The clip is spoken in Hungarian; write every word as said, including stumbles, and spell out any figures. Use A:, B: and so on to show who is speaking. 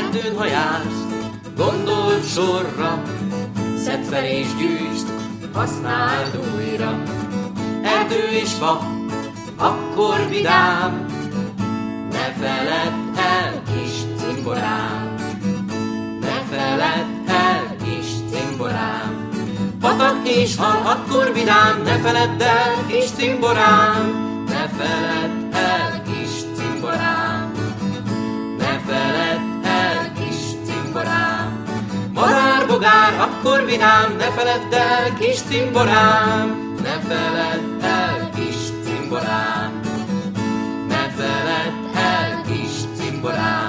A: erdőn, ha jársz, gondold sorra, szedd fel és gyűjtsd, használd újra. Erdő és fa, akkor vidám, ne feledd el kis cimborám, ne feledd el kis cimborám. Patak és hal, akkor vidám, ne feledd el kis cimborám, ne feledd el kis cimborám, ne feledd el kis cimborám. Madár, bogár, akkor vidám, ne feledd el kis cimborám, ne feledd el kis cimborám, ne feledd el kis cimborám.